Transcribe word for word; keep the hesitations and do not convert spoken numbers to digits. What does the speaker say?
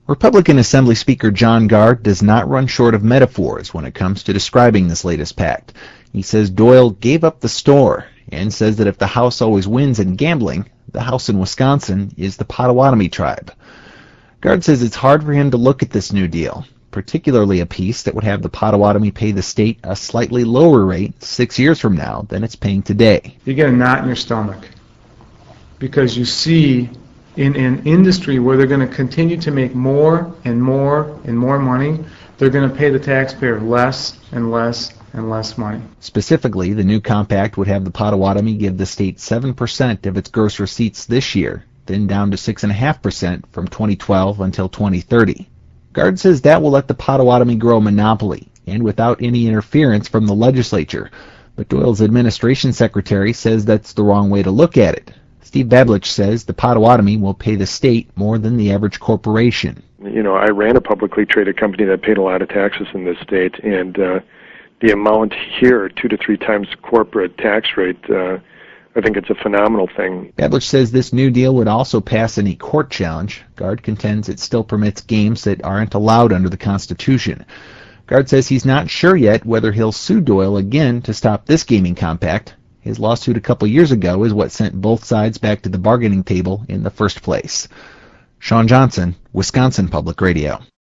Republican Assembly Speaker John Gard does not run short of metaphors when it comes to describing this latest pact. He says Doyle gave up the store and says that if the House always wins in gambling, the House in Wisconsin is the Potawatomi tribe. Gard says it's hard for him to look at this new deal, particularly a piece that would have the Potawatomi pay the state a slightly lower rate six years from now than it's paying today. You get a knot in your stomach because you see in an industry where they're going to continue to make more and more and more money, they're going to pay the taxpayer less and less and less money. Specifically, the new compact would have the Potawatomi give the state seven percent of its gross receipts this year, then down to six point five percent from twenty twelve until twenty thirty. Gard says that will let the Potawatomi grow a monopoly, and without any interference from the legislature. But Doyle's administration secretary says that's the wrong way to look at it. Steve Bablich says the Potawatomi will pay the state more than the average corporation. You know, I ran a publicly traded company that paid a lot of taxes in this state, and uh, the amount here, two to three times corporate tax rate, uh, I think it's a phenomenal thing. Bablich says this new deal would also pass any court challenge. Gard contends it still permits games that aren't allowed under the Constitution. Gard says he's not sure yet whether he'll sue Doyle again to stop this gaming compact. His lawsuit a couple years ago is what sent both sides back to the bargaining table in the first place. Sean Johnson, Wisconsin Public Radio.